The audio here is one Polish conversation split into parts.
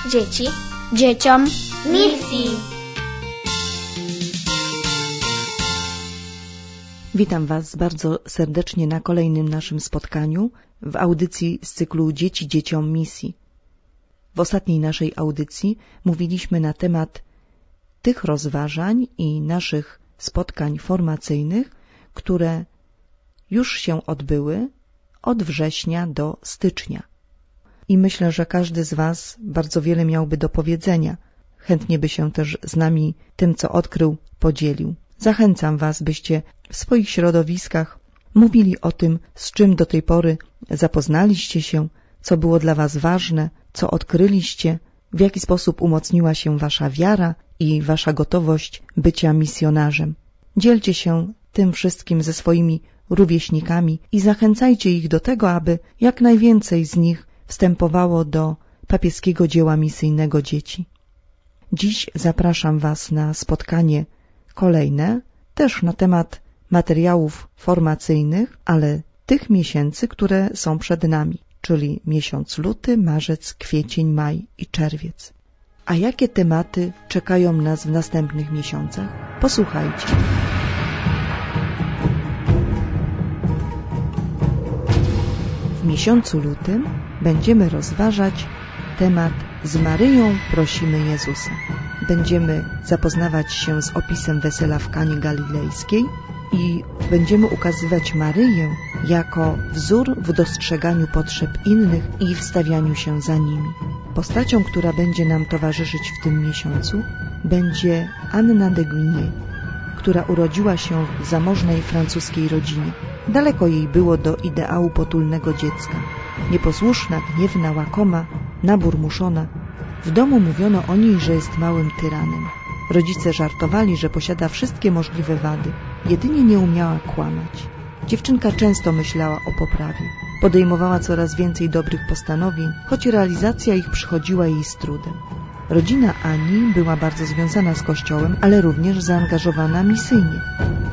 dzieci, dzieciom, misji. Witam Was bardzo serdecznie na kolejnym naszym spotkaniu w audycji z cyklu Dzieci, dzieciom, misji. W ostatniej naszej audycji mówiliśmy na temat tych rozważań i naszych spotkań formacyjnych, które już się odbyły od września do stycznia. I myślę, że każdy z Was bardzo wiele miałby do powiedzenia. Chętnie by się też z nami tym, co odkrył, podzielił. Zachęcam Was, byście w swoich środowiskach mówili o tym, z czym do tej pory zapoznaliście się, co było dla Was ważne, co odkryliście, w jaki sposób umocniła się Wasza wiara i Wasza gotowość bycia misjonarzem. Dzielcie się tym wszystkim ze swoimi rówieśnikami i zachęcajcie ich do tego, aby jak najwięcej z nich wstępowało do papieskiego dzieła misyjnego dzieci. Dziś zapraszam Was na spotkanie kolejne, też na temat materiałów formacyjnych, ale tych miesięcy, które są przed nami, czyli miesiąc luty, marzec, kwiecień, maj i czerwiec. A jakie tematy czekają nas w następnych miesiącach? Posłuchajcie. W miesiącu lutym będziemy rozważać temat Z Maryją prosimy Jezusa. Będziemy zapoznawać się z opisem wesela w Kanie Galilejskiej i będziemy ukazywać Maryję jako wzór w dostrzeganiu potrzeb innych i w stawianiu się za nimi. Postacią, która będzie nam towarzyszyć w tym miesiącu, będzie Anna de Guigné, która urodziła się w zamożnej francuskiej rodzinie. Daleko jej było do ideału potulnego dziecka. Nieposłuszna, gniewna, łakoma, naburmuszona. W domu mówiono o niej, że jest małym tyranem. Rodzice żartowali, że posiada wszystkie możliwe wady, jedynie nie umiała kłamać. Dziewczynka często myślała o poprawie. Podejmowała coraz więcej dobrych postanowień, choć realizacja ich przychodziła jej z trudem. Rodzina Ani była bardzo związana z Kościołem, ale również zaangażowana misyjnie.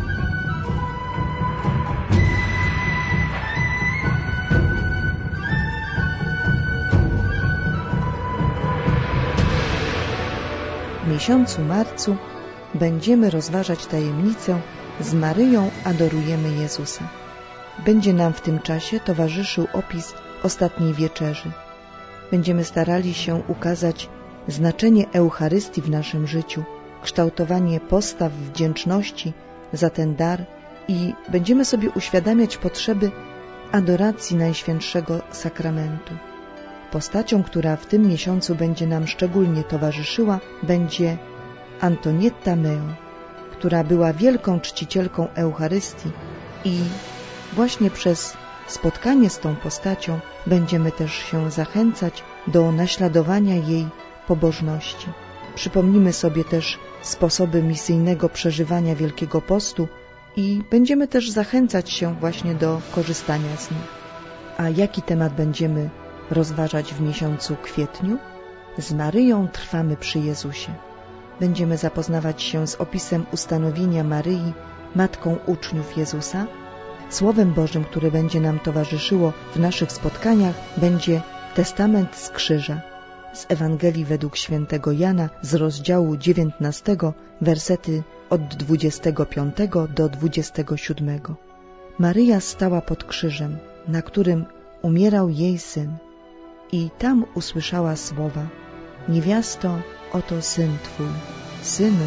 W miesiącu marcu będziemy rozważać tajemnicę Z Maryją adorujemy Jezusa. Będzie nam w tym czasie towarzyszył opis ostatniej wieczerzy. Będziemy starali się ukazać znaczenie Eucharystii w naszym życiu, kształtowanie postaw wdzięczności za ten dar i będziemy sobie uświadamiać potrzeby adoracji Najświętszego Sakramentu. Postacią, która w tym miesiącu będzie nam szczególnie towarzyszyła, będzie Antonietta Meo, która była wielką czcicielką Eucharystii i właśnie przez spotkanie z tą postacią będziemy też się zachęcać do naśladowania jej pobożności. Przypomnimy sobie też sposoby misyjnego przeżywania Wielkiego Postu i będziemy też zachęcać się właśnie do korzystania z nich. A jaki temat będziemy rozważać w miesiącu kwietniu? Z Maryją trwamy przy Jezusie. Będziemy zapoznawać się z opisem ustanowienia Maryi matką uczniów Jezusa. Słowem Bożym, które będzie nam towarzyszyło w naszych spotkaniach, będzie Testament z krzyża z Ewangelii według świętego Jana z rozdziału 19, wersety od 25 do 27. Maryja stała pod krzyżem, na którym umierał jej syn, i tam usłyszała słowa: Niewiasto, oto syn twój, synu,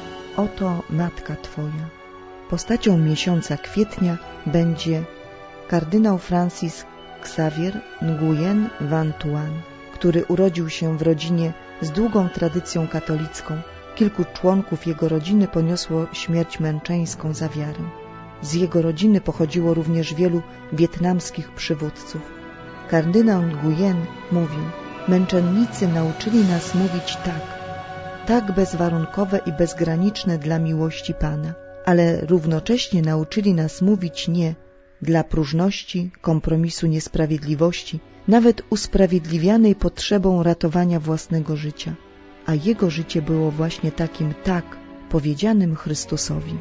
oto matka twoja. Postacią miesiąca kwietnia będzie kardynał Francis Xavier Nguyen Van Thuan, który urodził się w rodzinie z długą tradycją katolicką. Kilku członków jego rodziny poniosło śmierć męczeńską za wiarę. Z jego rodziny pochodziło również wielu wietnamskich przywódców. Kardynał Nguyen mówił: męczennicy nauczyli nas mówić tak bezwarunkowe i bezgraniczne dla miłości Pana, ale równocześnie nauczyli nas mówić nie dla próżności, kompromisu, niesprawiedliwości, nawet usprawiedliwianej potrzebą ratowania własnego życia. A jego życie było właśnie takim tak powiedzianym Chrystusowi.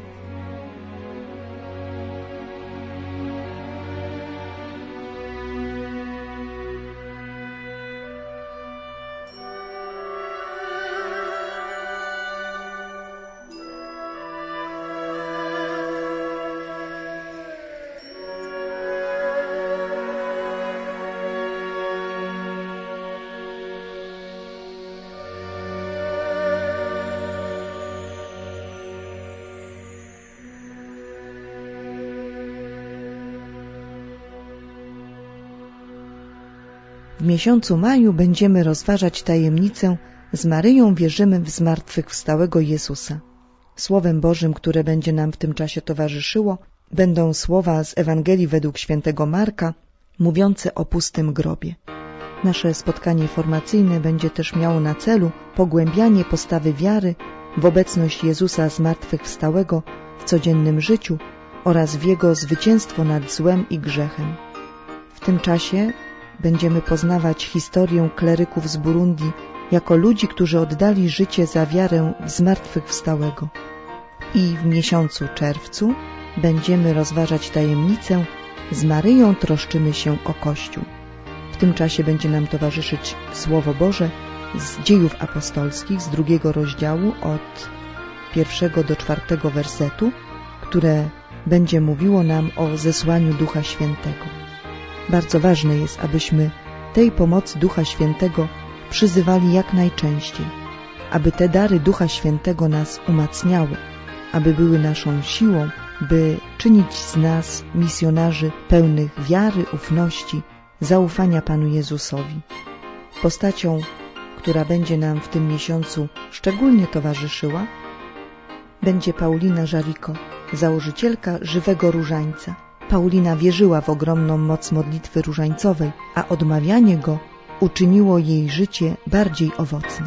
W miesiącu maju będziemy rozważać tajemnicę z Maryją wierzymy w zmartwychwstałego Jezusa. Słowem Bożym, które będzie nam w tym czasie towarzyszyło, będą słowa z Ewangelii według świętego Marka, mówiące o pustym grobie. Nasze spotkanie formacyjne będzie też miało na celu pogłębianie postawy wiary w obecność Jezusa zmartwychwstałego w codziennym życiu oraz w Jego zwycięstwo nad złem i grzechem. W tym czasie będziemy poznawać historię kleryków z Burundi jako ludzi, którzy oddali życie za wiarę w zmartwychwstałego. I w miesiącu czerwcu będziemy rozważać tajemnicę z Maryją troszczymy się o Kościół. W tym czasie będzie nam towarzyszyć Słowo Boże z Dziejów Apostolskich z 2 rozdziału od 1 do 4 wersetu, które będzie mówiło nam o zesłaniu Ducha Świętego. Bardzo ważne jest, abyśmy tej pomocy Ducha Świętego przyzywali jak najczęściej, aby te dary Ducha Świętego nas umacniały, aby były naszą siłą, by czynić z nas misjonarzy pełnych wiary, ufności, zaufania Panu Jezusowi. Postacią, która będzie nam w tym miesiącu szczególnie towarzyszyła, będzie Paulina Jaricot, założycielka Żywego Różańca. Paulina wierzyła w ogromną moc modlitwy różańcowej, a odmawianie go uczyniło jej życie bardziej owocnym.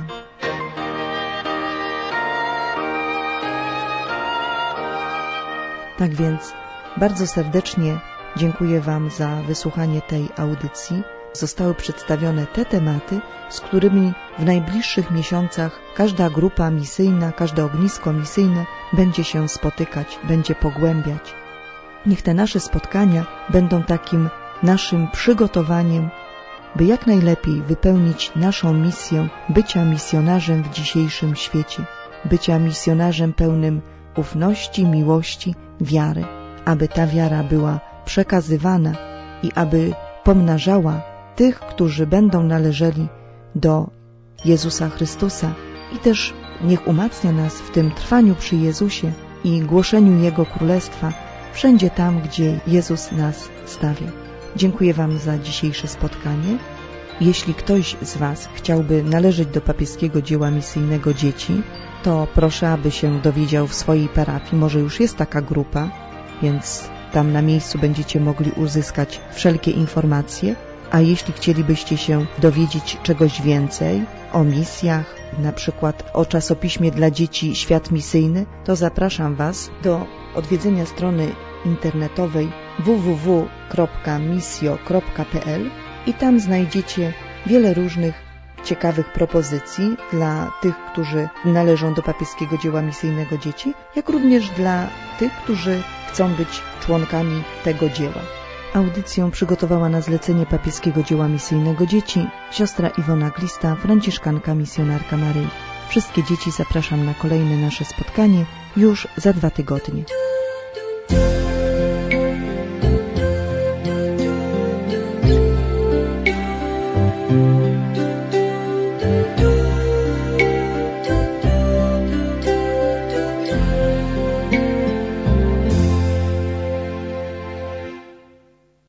Tak więc bardzo serdecznie dziękuję Wam za wysłuchanie tej audycji. Zostały przedstawione te tematy, z którymi w najbliższych miesiącach każda grupa misyjna, każde ognisko misyjne będzie się spotykać, będzie pogłębiać. Niech te nasze spotkania będą takim naszym przygotowaniem, by jak najlepiej wypełnić naszą misję bycia misjonarzem w dzisiejszym świecie, bycia misjonarzem pełnym ufności, miłości, wiary, aby ta wiara była przekazywana i aby pomnażała tych, którzy będą należeli do Jezusa Chrystusa i też niech umacnia nas w tym trwaniu przy Jezusie i głoszeniu Jego Królestwa wszędzie tam, gdzie Jezus nas stawia. Dziękuję Wam za dzisiejsze spotkanie. Jeśli ktoś z Was chciałby należeć do papieskiego dzieła misyjnego dzieci, to proszę, aby się dowiedział w swojej parafii. Może już jest taka grupa, więc tam na miejscu będziecie mogli uzyskać wszelkie informacje. A jeśli chcielibyście się dowiedzieć czegoś więcej o misjach, na przykład o czasopiśmie dla dzieci Świat Misyjny, to zapraszam Was do odwiedzenia strony internetowej www.misjo.pl i tam znajdziecie wiele różnych ciekawych propozycji dla tych, którzy należą do papieskiego dzieła misyjnego dzieci, jak również dla tych, którzy chcą być członkami tego dzieła. Audycję przygotowała na zlecenie papieskiego dzieła misyjnego dzieci siostra Iwona Glista, franciszkanka misjonarka Maryi. Wszystkie dzieci zapraszam na kolejne nasze spotkanie już za 2 tygodnie.